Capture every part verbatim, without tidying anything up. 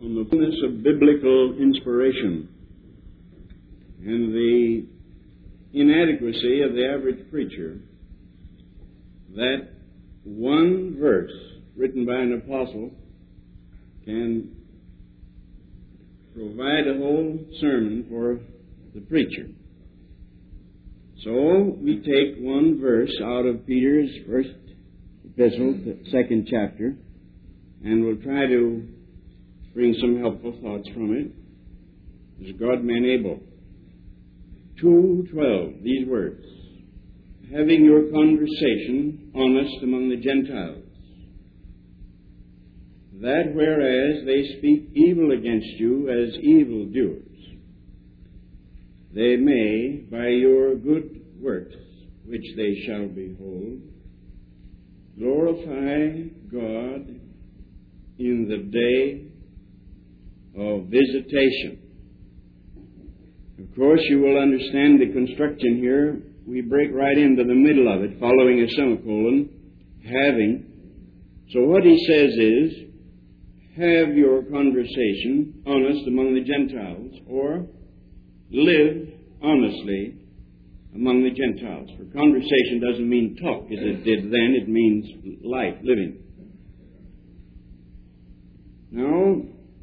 on the fullness of biblical inspiration and the inadequacy of the average preacher, that one verse written by an apostle can provide a whole sermon for the preacher. So we take one verse out of Peter's first epistle, the second chapter, and we'll try to bring some helpful thoughts from it, as God may enable. two twelve, these words: having your conversation honest among the Gentiles, that whereas they speak evil against you as evildoers, they may, by your good works, which they shall behold, glorify God in the day of visitation. Of course, you will understand the construction here. We break right into the middle of it, following a semicolon, having. So what he says is, have your conversation honest among the Gentiles, or live honestly among the Gentiles. For conversation doesn't mean talk, as it did then. It means life, living. Now,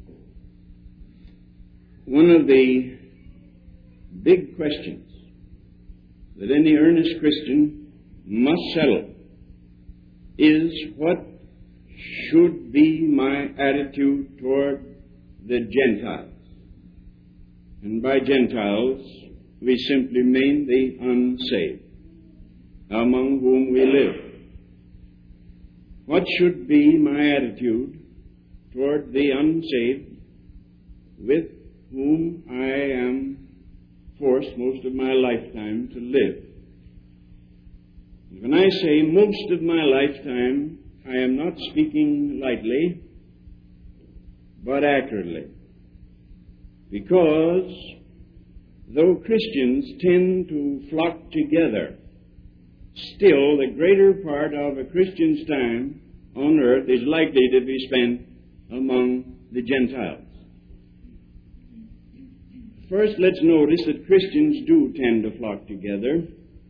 one of the big questions that any earnest Christian must settle is, what should be my attitude toward the Gentiles? And by Gentiles, we simply mean the unsaved, among whom we live. What should be my attitude toward the unsaved, with whom I am forced most of my lifetime to live? And when I say most of my lifetime, I am not speaking lightly, but accurately. Because though Christians tend to flock together, still the greater part of a Christian's time on earth is likely to be spent among the Gentiles. First, let's notice that Christians do tend to flock together.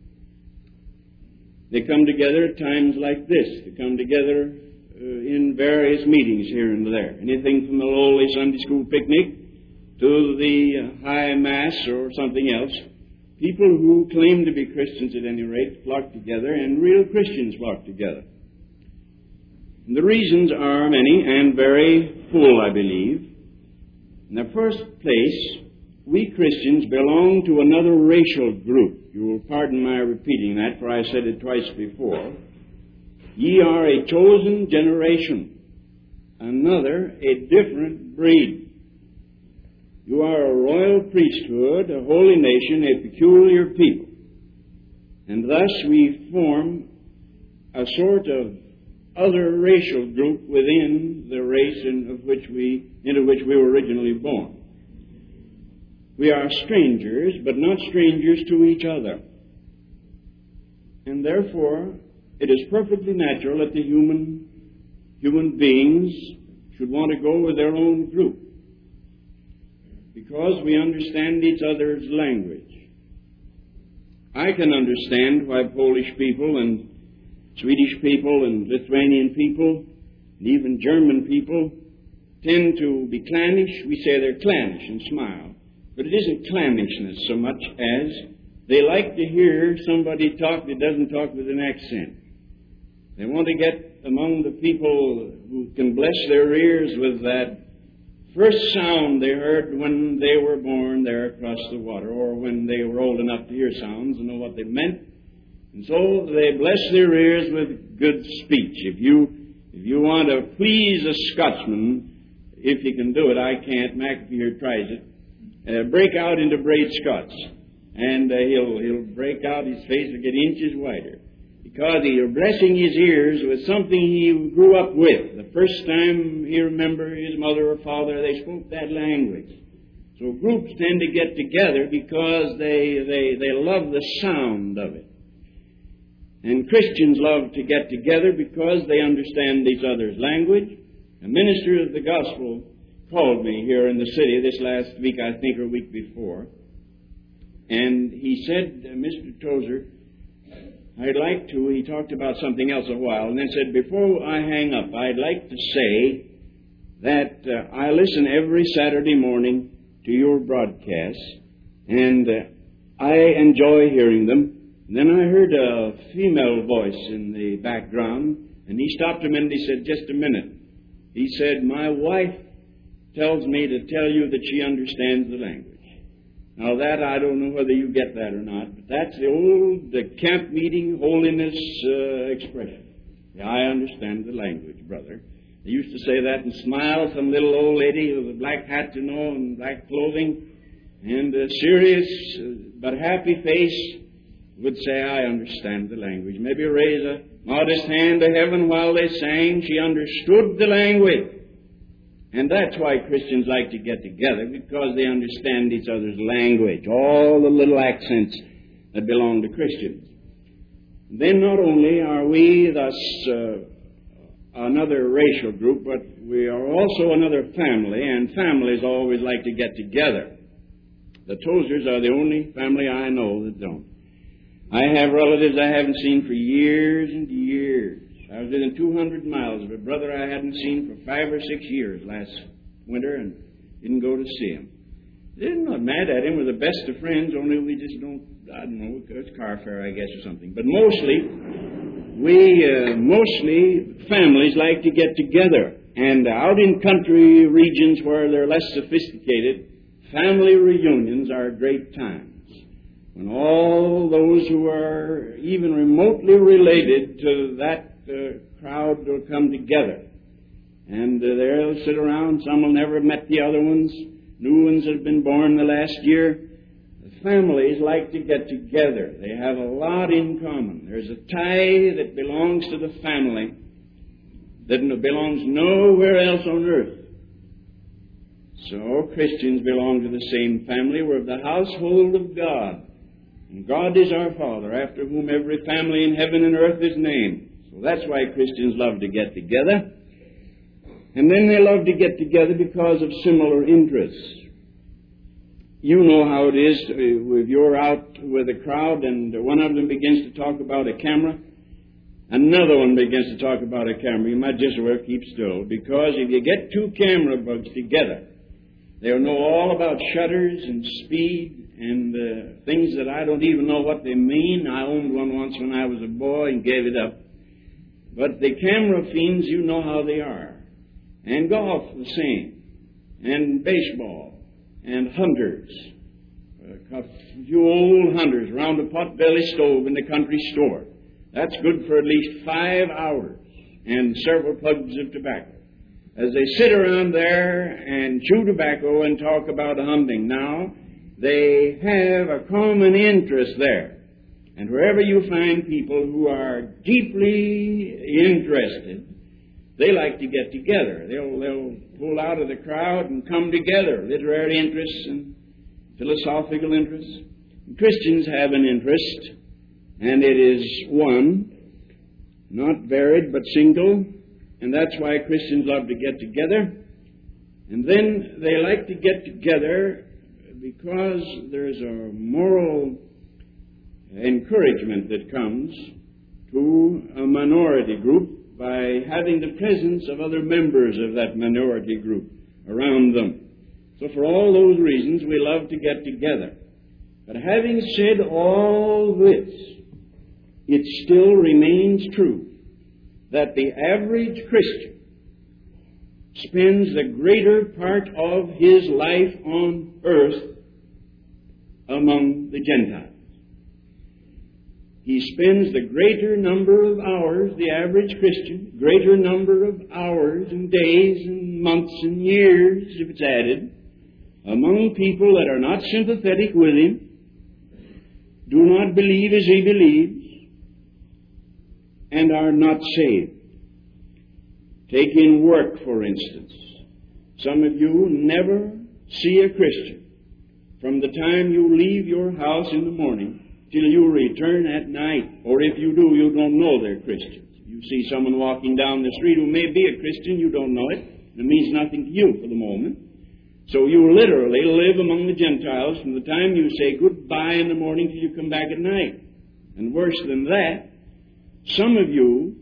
They come together at times like this. They come together uh, in various meetings here and there. Anything from the lowly Sunday school picnic to the uh, high mass or something else. People who claim to be Christians at any rate flock together, and real Christians flock together. And the reasons are many and very full, I believe. In the first place, we Christians belong to another racial group. You will pardon my repeating that, for I said it twice before. Ye are a chosen generation, another, a different breed. You are a royal priesthood, a holy nation, a peculiar people. And thus we form a sort of other racial group within the race in of which we, into which we were originally born. We are strangers, but not strangers to each other. And therefore, it is perfectly natural that the human, human beings should want to go with their own group, because we understand each other's language. I can understand why Polish people and Swedish people and Lithuanian people and even German people tend to be clannish. We say they're clannish and smile. But it isn't clannishness so much as they like to hear somebody talk that doesn't talk with an accent. They want to get among the people who can bless their ears with that first sound they heard when they were born there across the water, or when they were old enough to hear sounds and know what they meant. And so they bless their ears with good speech. If you if you want to please a Scotsman, if you can do it, I can't. McAfee here tries it. Uh, break out into Braid Scots, and uh, he'll he'll break out. His face will get inches wider, because you're blessing his ears with something he grew up with. The first time he remembered his mother or father, they spoke that language. So groups tend to get together because they they they love the sound of it. And Christians love to get together because they understand each other's language. A minister of the gospel called me here in the city this last week, I think, or week before. And he said, uh, Mister Tozer, I'd like to, he talked about something else a while, and then said, before I hang up, I'd like to say that uh, I listen every Saturday morning to your broadcasts, and uh, I enjoy hearing them. And then I heard a female voice in the background, and he stopped a minute, he said, just a minute. He said, my wife tells me to tell you that she understands the language. Now that, I don't know whether you get that or not, but that's the old the camp meeting holiness uh, expression. Yeah, I understand the language, brother. They used to say that and smile, some little old lady with a black hat, you know, and black clothing, and a serious uh, but happy face would say, I understand the language. Maybe raise a modest hand to heaven while they sang. She understood the language. And that's why Christians like to get together, because they understand each other's language, all the little accents that belong to Christians. Then not only are we thus uh, another racial group, but we are also another family, and families always like to get together. The Tozers are the only family I know that don't. I have relatives I haven't seen for years and years. I was within two hundred miles of a brother I hadn't seen for five or six years last winter and didn't go to see him. They're not mad at him. We're the best of friends, only we just don't, I don't know, it's car fare, I guess, or something. But mostly, we, uh, mostly families like to get together. And out in country regions where they're less sophisticated, family reunions are great times. When all those who are even remotely related to that uh, crowd will come together. And uh, they'll sit around. Some will never have met the other ones. New ones that have been born the last year. The families like to get together. They have a lot in common. There's a tie that belongs to the family that belongs nowhere else on earth. So Christians belong to the same family. We're of the household of God. And God is our Father, after whom every family in heaven and earth is named. So that's why Christians love to get together. And then they love to get together because of similar interests. You know how it is if you're out with a crowd and one of them begins to talk about a camera, another one begins to talk about a camera. You might just as well keep still, because if you get two camera bugs together, they'll know all about shutters and speed and uh, things that I don't even know what they mean. I owned one once when I was a boy and gave it up. But the camera fiends, you know how they are. And golf, the same. And baseball. And hunters. A few old hunters around a pot-belly stove in the country store. That's good for at least five hours. And several plugs of tobacco. As they sit around there and chew tobacco and talk about hunting. Now, they have a common interest there. And wherever you find people who are deeply interested, they like to get together. They'll, they'll pull out of the crowd and come together. Literary interests and philosophical interests. And Christians have an interest, and it is one, not varied but single. And that's why Christians love to get together. And then they like to get together because there's a moral encouragement that comes to a minority group by having the presence of other members of that minority group around them. So for all those reasons, we love to get together. But having said all this, it still remains true that the average Christian spends the greater part of his life on earth among the Gentiles. He spends the greater number of hours, the average Christian, greater number of hours and days and months and years, if it's added, among people that are not sympathetic with him, do not believe as he believes, and are not saved. Take in work, for instance. Some of you never see a Christian from the time you leave your house in the morning till you return at night. Or if you do, you don't know they're Christians. You see someone walking down the street who may be a Christian, you don't know it. It means nothing to you for the moment. So you literally live among the Gentiles from the time you say goodbye in the morning till you come back at night. And worse than that, some of you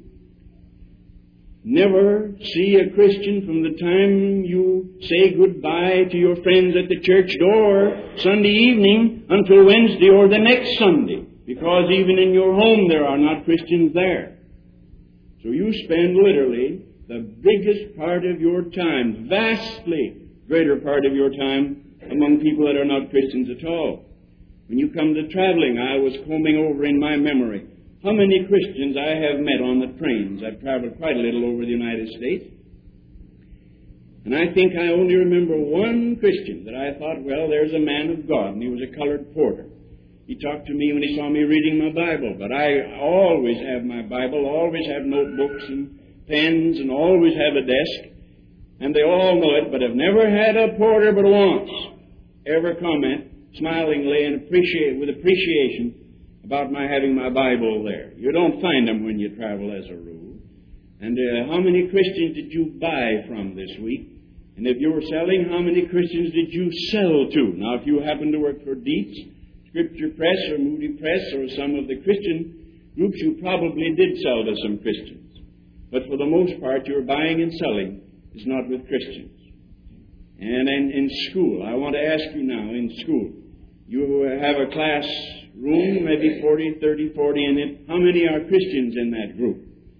never see a Christian from the time you say goodbye to your friends at the church door Sunday evening until Wednesday or the next Sunday, because even in your home there are not Christians there. So you spend literally the biggest part of your time, vastly greater part of your time, among people that are not Christians at all. When you come to traveling, I was combing over in my memory how many Christians I have met on the trains. I've traveled quite a little over the United States. And I think I only remember one Christian that I thought, well, there's a man of God, and he was a colored porter. He talked to me when he saw me reading my Bible, but I always have my Bible, always have notebooks and pens, and always have a desk, and they all know it, but I've never had a porter but once ever comment smilingly and appreciate with appreciation about my having my Bible there. You don't find them when you travel as a rule. And uh, how many Christians did you buy from this week? And if you were selling, how many Christians did you sell to? Now, if you happen to work for Dietz, Scripture Press, or Moody Press, or some of the Christian groups, you probably did sell to some Christians. But for the most part, your buying and selling is not with Christians. And in, in school, I want to ask you now, in school, you have a class room, maybe forty, thirty, forty in it. How many are Christians in that group?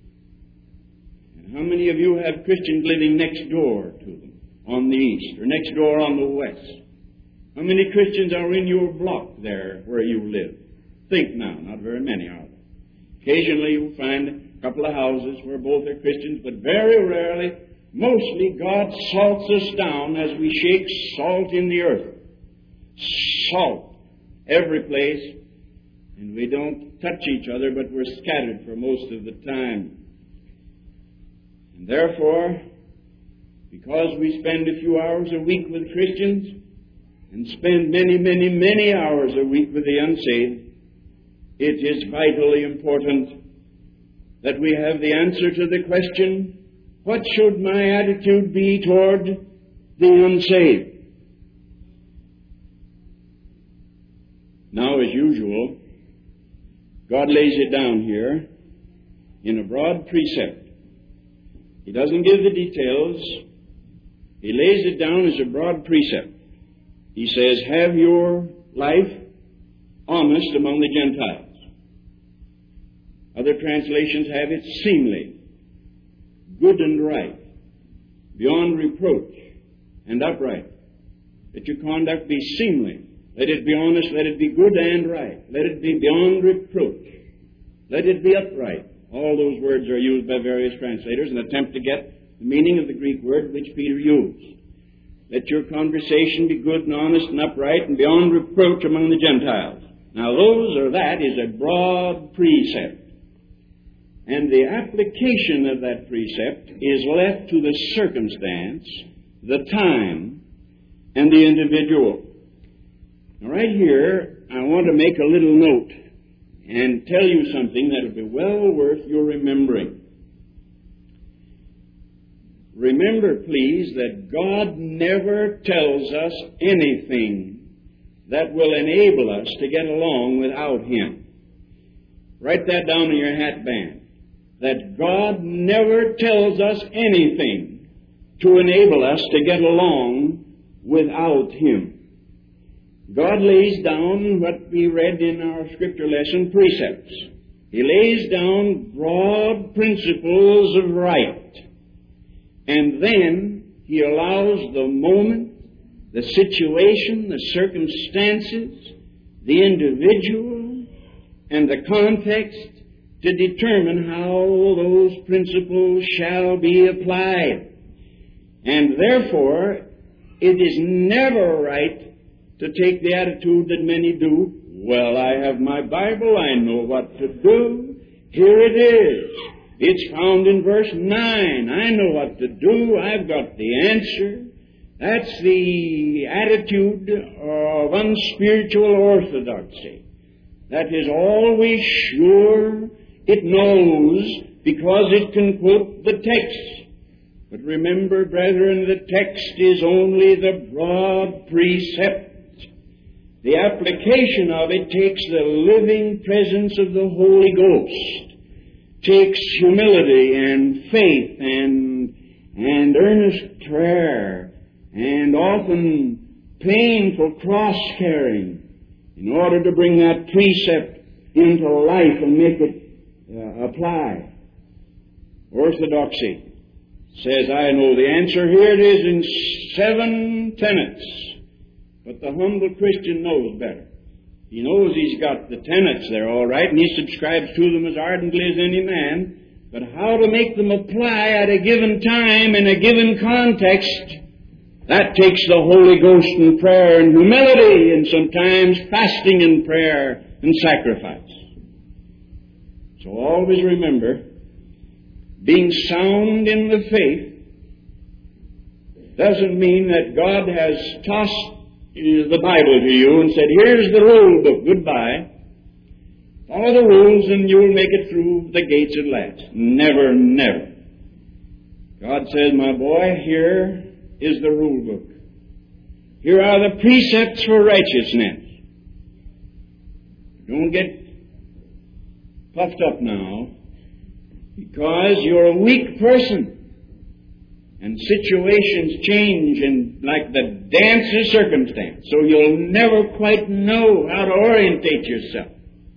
And how many of you have Christians living next door to them on the east or next door on the west? How many Christians are in your block there where you live? Think now, not very many are there. Occasionally you'll find a couple of houses where both are Christians, but very rarely, mostly God salts us down as we shake salt in the earth. Salt every place, and we don't touch each other, but we're scattered for most of the time. And therefore, because we spend a few hours a week with Christians and spend many, many, many hours a week with the unsaved, it is vitally important that we have the answer to the question, what should my attitude be toward the unsaved? Now, as usual, God lays it down here in a broad precept. He doesn't give the details. He lays it down as a broad precept. He says, have your life honest among the Gentiles. Other translations have it seemly, good and right, beyond reproach and upright. That your conduct be seemly. Let it be honest, let it be good and right. Let it be beyond reproach. Let it be upright. All those words are used by various translators in an attempt to get the meaning of the Greek word which Peter used. Let your conversation be good and honest and upright and beyond reproach among the Gentiles. Now those or that is a broad precept. And the application of that precept is left to the circumstance, the time, and the individual. Now, right here, I want to make a little note and tell you something that will be well worth your remembering. Remember, please, that God never tells us anything that will enable us to get along without Him. Write that down in your hat band. That God never tells us anything to enable us to get along without Him. God lays down what we read in our scripture lesson, precepts. He lays down broad principles of right. And then He allows the moment, the situation, the circumstances, the individual, and the context to determine how those principles shall be applied. And therefore, it is never right to take the attitude that many do. Well, I have my Bible, I know what to do. Here it is. It's found in verse nine. I know what to do. I've got the answer. That's the attitude of unspiritual orthodoxy. That is always sure it knows because it can quote the text. But remember, brethren, the text is only the broad precept. The application of it takes the living presence of the Holy Ghost, takes humility and faith and, and earnest prayer and often painful cross-carrying in order to bring that precept into life and make it uh, apply. Orthodoxy says, I know the answer. Here it is in seven tenets. But the humble Christian knows better. He knows he's got the tenets there all right, and he subscribes to them as ardently as any man. But how to make them apply at a given time in a given context, that takes the Holy Ghost and prayer and humility and sometimes fasting and prayer and sacrifice. So always remember, being sound in the faith doesn't mean that God has tossed the Bible to you and said, here's the rule book, goodbye. Follow the rules and you'll make it through the gates at last. Never, never. God says, my boy, here is the rule book. Here are the precepts for righteousness. Don't get puffed up now, because you're a weak person. And situations change in like the dance of circumstance. So you'll never quite know how to orientate yourself.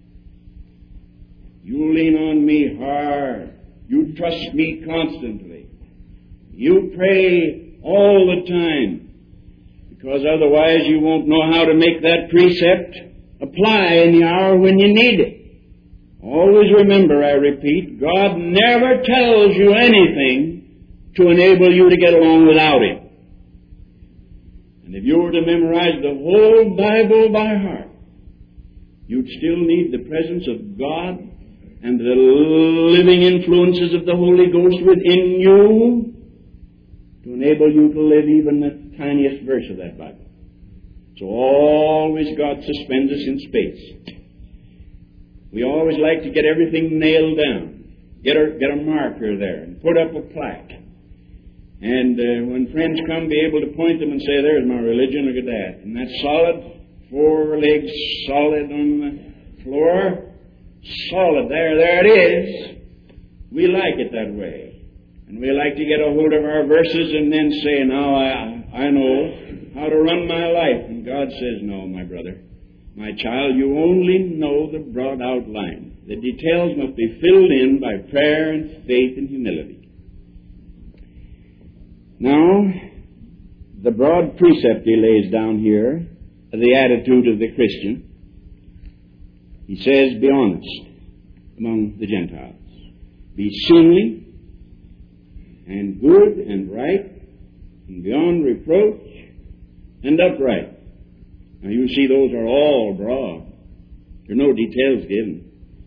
You lean on me hard. You trust me constantly. You pray all the time. Because otherwise you won't know how to make that precept apply in the hour when you need it. Always remember, I repeat, God never tells you anything to enable you to get along without Him. And if you were to memorize the whole Bible by heart, you'd still need the presence of God and the living influences of the Holy Ghost within you to enable you to live even the tiniest verse of that Bible. So always God suspends us in space. We always like to get everything nailed down, get a, get a marker there, and put up a plaque. And uh, when friends come, be able to point them and say, there's my religion, look at that. And that's solid, four legs solid on the floor, solid, there, there it is. We like it that way. And we like to get a hold of our verses and then say, now I, I know how to run my life. And God says, no, my brother, my child, you only know the broad outline. The details must be filled in by prayer and faith and humility. Now, the broad precept he lays down here, the attitude of the Christian, he says, be honest among the Gentiles. Be seemly and good and right and beyond reproach and upright. Now, you see those are all broad. There are no details given.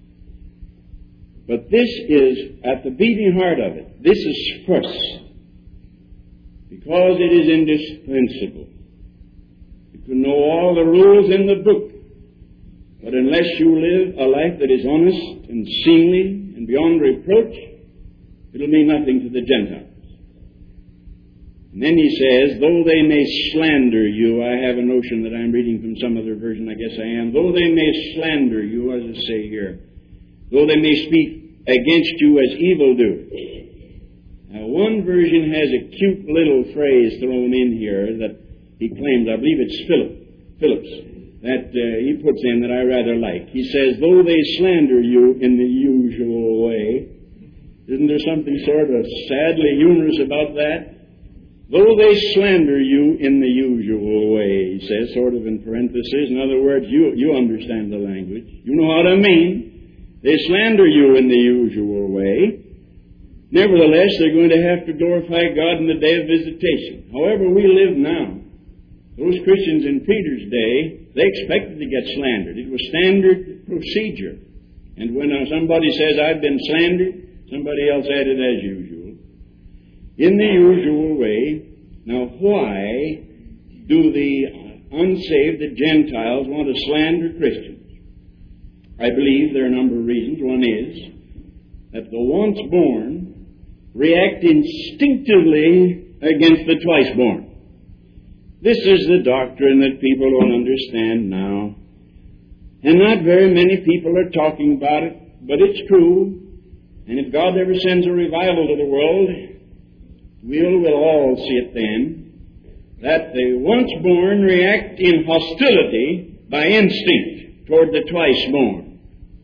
But this is at the beating heart of it. This is first. Because it is indispensable. You can know all the rules in the book, but unless you live a life that is honest and seemly and beyond reproach, it'll mean nothing to the Gentiles. And then he says, though they may slander you, I have a notion that I'm reading from some other version, I guess I am, though they may slander you, as I say here, though they may speak against you as evildoers. Now, one version has a cute little phrase thrown in here that he claims, I believe it's Philip, Phillips, that uh, he puts in that I rather like. He says, though they slander you in the usual way. Isn't there something sort of sadly humorous about that? Though they slander you in the usual way, he says, sort of in parentheses. In other words, you, you understand the language. You know what I mean. They slander you in the usual way. Nevertheless, they're going to have to glorify God in the day of visitation. However we live now, those Christians in Peter's day, they expected to get slandered. It was standard procedure. And when uh, somebody says, I've been slandered, somebody else added as usual. In the usual way. Now, why do the unsaved, the Gentiles, want to slander Christians? I believe there are a number of reasons. One is that the once born react instinctively against the twice-born. This is the doctrine that people don't understand now. And not very many people are talking about it, but it's true. And if God ever sends a revival to the world, we'll, we'll all see it then, that the once-born react in hostility by instinct toward the twice-born.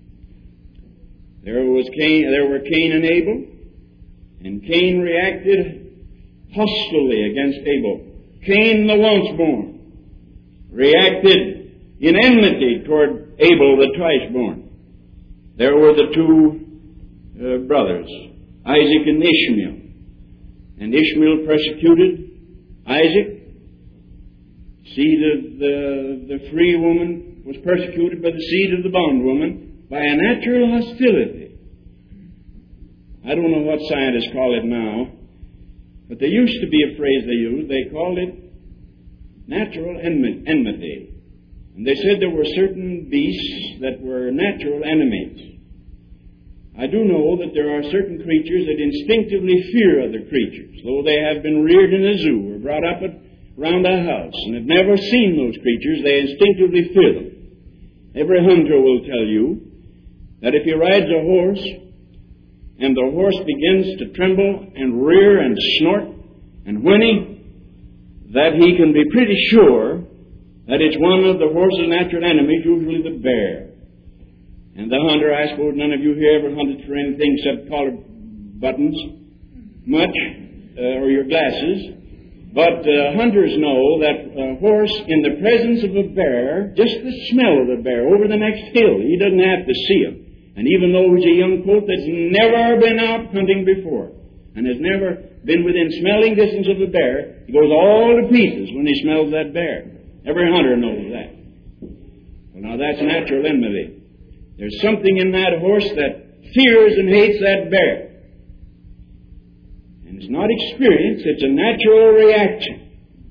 There was Cain, there were Cain and Abel, and Cain reacted hostilely against Abel. Cain, the once-born, reacted in enmity toward Abel, the twice-born. There were the two uh, brothers, Isaac and Ishmael. And Ishmael persecuted Isaac. Seed of the, the free woman was persecuted by the seed of the bondwoman by a natural hostility. I don't know what scientists call it now, but there used to be a phrase they used. They called it natural enmity. And they said there were certain beasts that were natural enemies. I do know that there are certain creatures that instinctively fear other creatures, though they have been reared in a zoo or brought up at, around a house and have never seen those creatures. They instinctively fear them. Every hunter will tell you that if he rides a horse and the horse begins to tremble and rear and snort and whinny, that he can be pretty sure that it's one of the horse's natural enemies, usually the bear. And the hunter, I suppose none of you here ever hunted for anything except collar buttons, much, uh, or your glasses. But uh, hunters know that a horse in the presence of a bear, just the smell of the bear over the next hill, he doesn't have to see him. And even though he's a young colt that's never been out hunting before and has never been within smelling distance of the bear, he goes all to pieces when he smells that bear. Every hunter knows that. Well, now that's natural enmity. There's something in that horse that fears and hates that bear. And it's not experience, it's a natural reaction.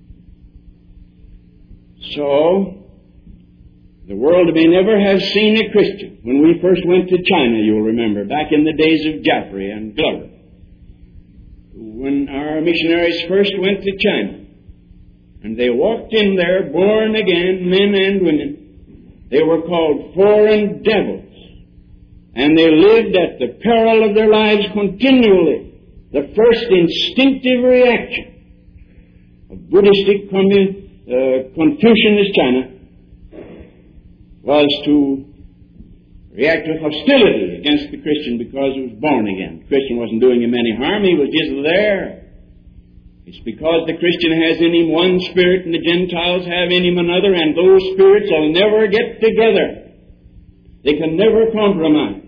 So, the world may never have seen a Christian. When we first went to China, you'll remember, back in the days of Jaffrey and Glover, when our missionaries first went to China, and they walked in there, born again, men and women. They were called foreign devils. And they lived at the peril of their lives continually. The first instinctive reaction of Buddhistic uh, Confucianist China was to react with hostility against the Christian because he was born again. The Christian wasn't doing him any harm. He was just there. It's because the Christian has in him one spirit and the Gentiles have in him another, and those spirits will never get together. They can never compromise.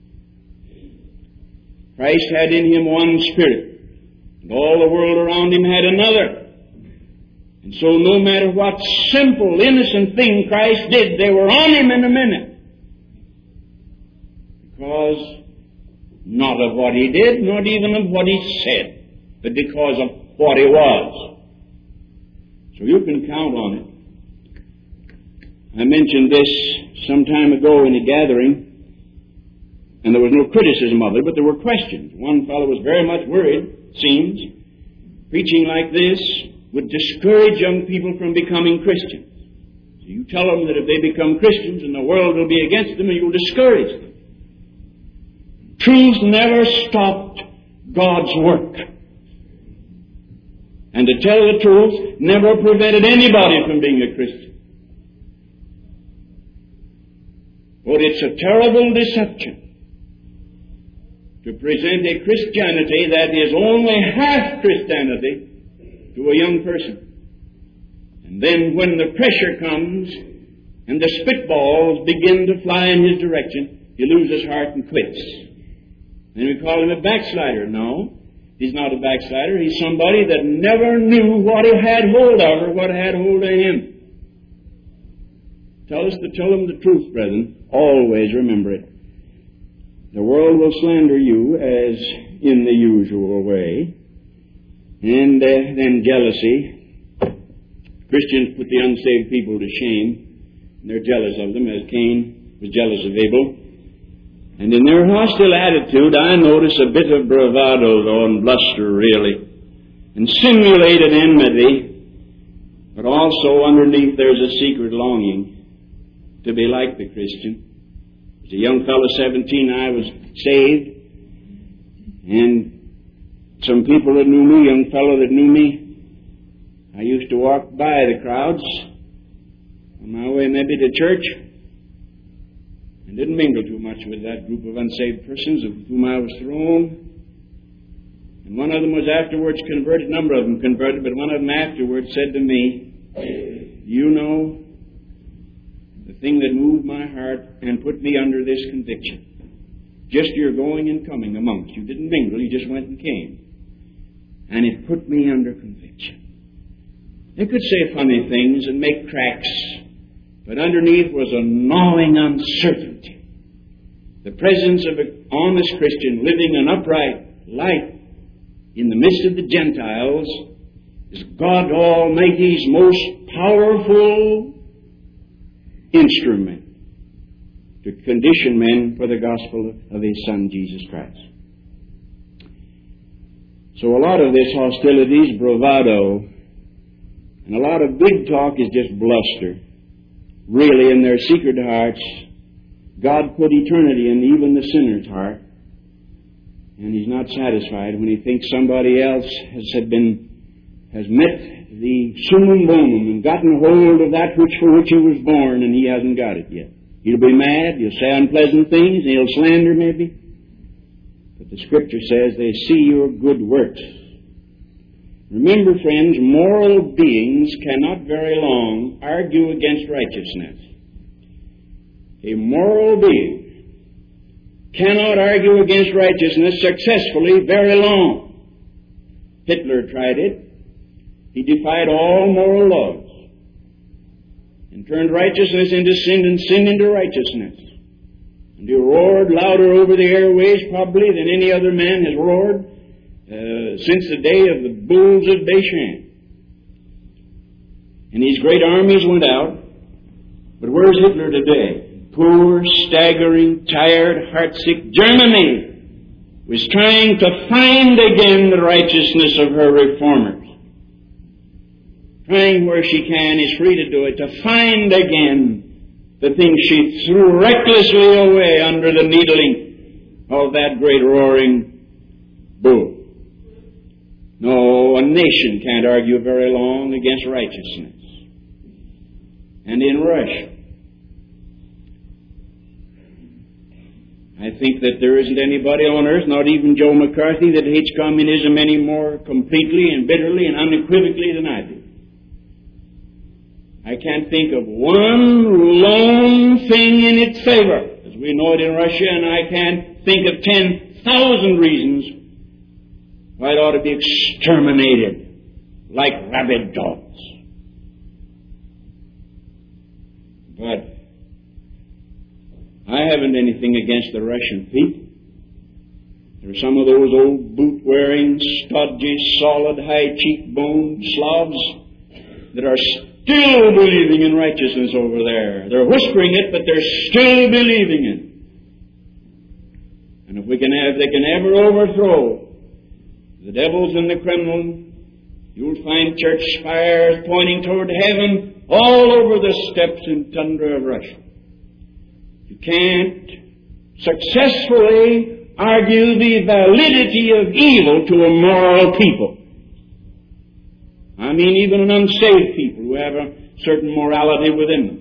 Christ had in him one spirit, and all the world around him had another. And so no matter what simple, innocent thing Christ did, they were on him in a minute. Because not of what he did, not even of what he said, but because of what he was. So you can count on it. I mentioned this some time ago in a gathering, and there was no criticism of it, but there were questions. One fellow was very much worried, it seems. Preaching like this would discourage young people from becoming Christians. So you tell them that if they become Christians and the world will be against them, and you'll discourage them. Truth never stopped God's work. And to tell the truth never prevented anybody from being a Christian. But it's a terrible deception to present a Christianity that is only half Christianity to a young person. And then when the pressure comes and the spitballs begin to fly in his direction, he loses heart and quits. And we call him a backslider. No. He's not a backslider. He's somebody that never knew what he had hold of or what had hold of him. Tell us to tell them the truth, brethren. Always remember it. The world will slander you as in the usual way. And uh, then jealousy. Christians put the unsaved people to shame. And they're jealous of them, as Cain was jealous of Abel. And in their hostile attitude, I notice a bit of bravado, though, and bluster, really, and simulated enmity, but also underneath there's a secret longing to be like the Christian. As a young fellow, seventeen, I was saved, and some people that knew me, young fellow that knew me, I used to walk by the crowds on my way maybe to church, and didn't mingle too much with that group of unsaved persons of whom I was thrown. And one of them was afterwards converted, a number of them converted, but one of them afterwards said to me, you know, the thing that moved my heart and put me under this conviction, just your going and coming amongst you. Didn't mingle, you just went and came. And it put me under conviction. They could say funny things and make cracks, but underneath was a gnawing uncertainty. The presence of an honest Christian living an upright life in the midst of the Gentiles is God Almighty's most powerful instrument to condition men for the gospel of His Son, Jesus Christ. So a lot of this hostility is bravado, and a lot of big talk is just bluster. Really, in their secret hearts, God put eternity in even the sinner's heart, and He's not satisfied when He thinks somebody else has had been has met the summum bonum and gotten hold of that which for which he was born, and he hasn't got it yet. He'll be mad, he'll say unpleasant things, and he'll slander maybe. But the Scripture says they see your good works. Remember, friends, moral beings cannot very long argue against righteousness. A moral being cannot argue against righteousness successfully very long. Hitler tried it. He defied all moral laws and turned righteousness into sin and sin into righteousness. And he roared louder over the airways probably than any other man has roared uh, since the day of the bulls of Bashan. And these great armies went out. But where's Hitler today? Poor, staggering, tired, heartsick Germany was trying to find again the righteousness of her reformers. Trying where she can, is free to do it, to find again the things she threw recklessly away under the needling of that great roaring bull. No, a nation can't argue very long against righteousness. And in Russia, I think that there isn't anybody on earth, not even Joe McCarthy, that hates communism any more completely and bitterly and unequivocally than I do. I can't think of one lone thing in its favor, as we know it in Russia, and I can't think of ten thousand reasons why it ought to be exterminated like rabid dogs. But I haven't anything against the Russian people. There are some of those old boot-wearing, stodgy, solid, high-cheekboned Slavs that are still believing in righteousness over there. They're whispering it, but they're still believing it. And if we can have, they can ever overthrow the devils and the Kremlin, you'll find church spires pointing toward heaven all over the steppes and tundra of Russia. You can't successfully argue the validity of evil to a moral people. I mean, even an unsaved people who have a certain morality within them.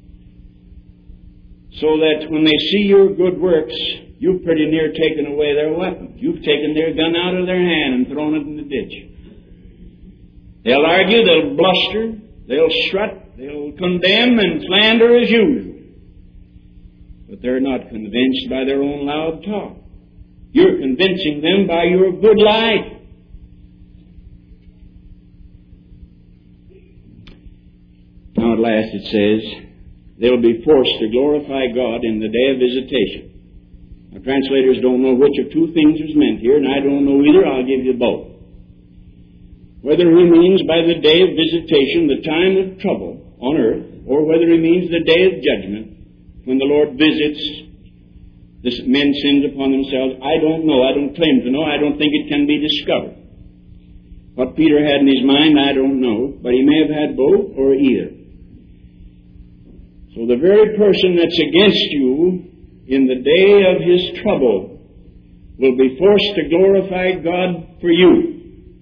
So that when they see your good works, you've pretty near taken away their weapon. You've taken their gun out of their hand and thrown it in the ditch. They'll argue, they'll bluster, they'll strut, they'll condemn and slander as usual. But they're not convinced by their own loud talk. You're convincing them by your good life. Now at last it says, they'll be forced to glorify God in the day of visitation. Now translators don't know which of two things is meant here, and I don't know either. I'll give you both. Whether he means by the day of visitation the time of trouble on earth, or whether he means the day of judgment, when the Lord visits this men sinned upon themselves? I don't know. I don't claim to know. I don't think it can be discovered. What Peter had in his mind, I don't know, but he may have had both or either. So the very person that's against you in the day of his trouble will be forced to glorify God for you.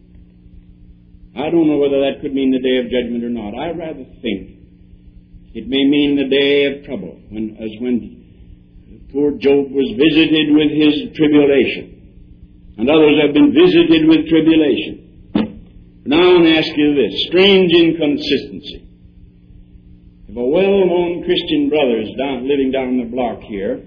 I don't know whether that could mean the day of judgment or not. I rather think it may mean the day of trouble, when, as when poor Job was visited with his tribulation, and others have been visited with tribulation. Now I want to ask you this strange inconsistency. If a well-known Christian brother is down, living down the block here,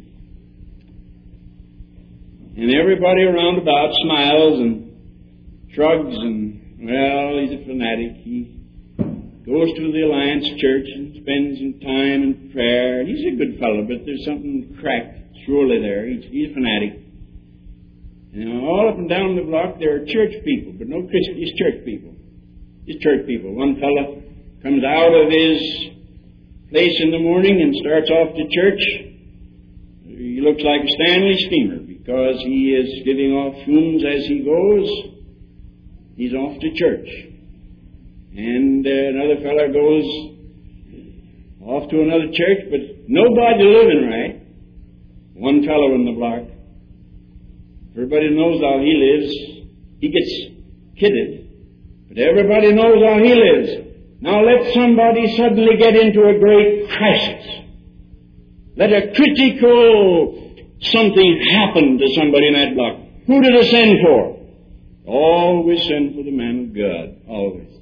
and everybody around about smiles and shrugs and, well, he's a fanatic. He goes to the Alliance Church and spends some time in prayer. And he's a good fellow, but there's something cracked surely there. He's, he's a fanatic. You know, all up and down the block there are church people, but no Christians. He's church people. He's church people. One fellow comes out of his place in the morning and starts off to church. He looks like a Stanley steamer because he is giving off fumes as he goes. He's off to church. And uh, another fellow goes off to another church, but nobody living right. One fellow in the block. Everybody knows how he lives. He gets kidded, but everybody knows how he lives. Now let somebody suddenly get into a great crisis. Let a critical something happen to somebody in that block. Who do they send for? Always send for the man of God. Always.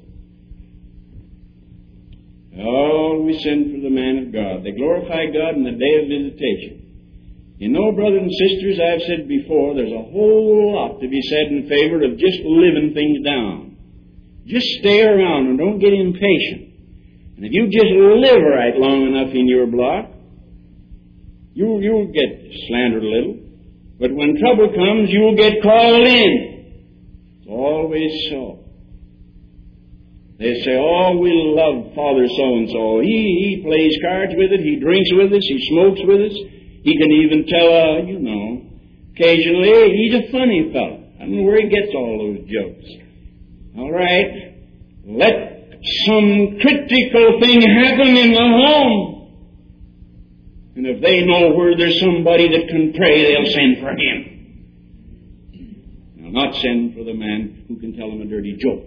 Always send for the man of God. They glorify God in the day of visitation. You know, brothers and sisters, I've said before, there's a whole lot to be said in favor of just living things down. Just stay around and don't get impatient. And if you just live right long enough in your block, you, you'll get slandered a little. But when trouble comes, you'll get called in. It's always so. They say, oh, we love Father so-and-so. He, he plays cards with it. He drinks with us. He smokes with us. He can even tell, uh, you know, occasionally, he's a funny fellow. I don't know where he gets all those jokes. All right. Let some critical thing happen in the home. And if they know where there's somebody that can pray, they'll send for him. Now, not send for the man who can tell them a dirty joke.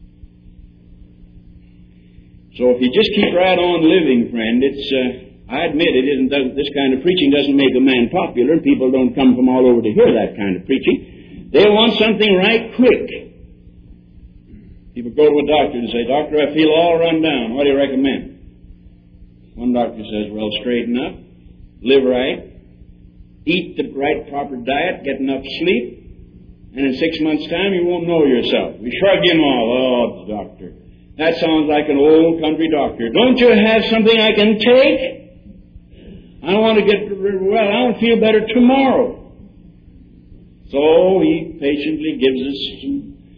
So if you just keep right on living, friend, it's, uh, I admit it isn't, this kind of preaching doesn't make a man popular. People don't come from all over to hear that kind of preaching. They want something right quick. People go to a doctor and say, Doctor, I feel all run down. What do you recommend? One doctor says, well, straighten up, live right, eat the right proper diet, get enough sleep, and in six months' time you won't know yourself. We shrug him off. Oh, doctor, that sounds like an old country doctor. Don't you have something I can take? I want to get well. I want to feel better tomorrow. So he patiently gives us some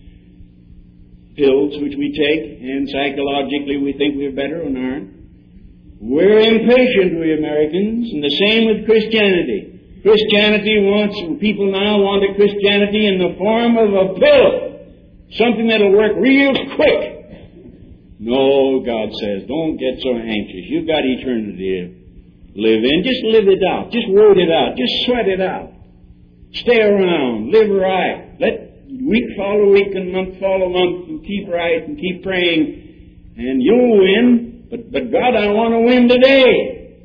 pills which we take, and psychologically we think we're better and aren't. We're impatient, we Americans, and the same with Christianity. Christianity wants, people now want a Christianity in the form of a pill. Something that'll work real quick. No, God says, don't get so anxious. You've got eternity to live in. Just live it out. Just word it out. Just sweat it out. Stay around. Live right. Let week follow week and month follow month, and keep right and keep praying, and you'll win. But, but God, I want to win today.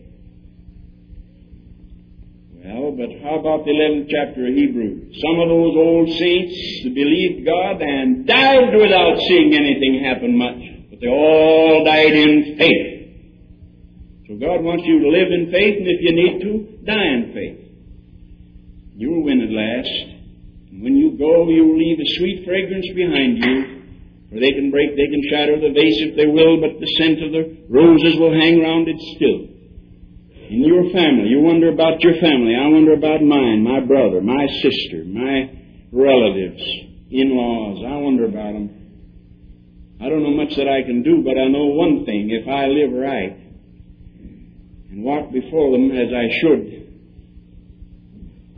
Well, but how about the eleventh chapter of Hebrews? Some of those old saints believed God and died without seeing anything happen much. They all died in faith. So God wants you to live in faith, and if you need to, die in faith. You'll win at last. And when you go, you'll leave a sweet fragrance behind you, for they can break, they can shatter the vase if they will, but the scent of the roses will hang round it still. In your family, you wonder about your family. I wonder about mine, my brother, my sister, my relatives, in-laws. I wonder about them. I don't know much that I can do, but I know one thing. If I live right and walk before them as I should,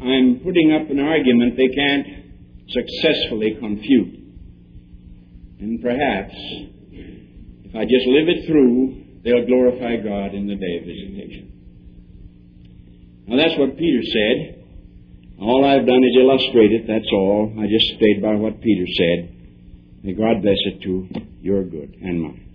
I'm putting up an argument they can't successfully confute. And perhaps, if I just live it through, they'll glorify God in the day of visitation. Now that's what Peter said. All I've done is illustrate it, that's all. I just stayed by what Peter said. May God bless it to your good and mine.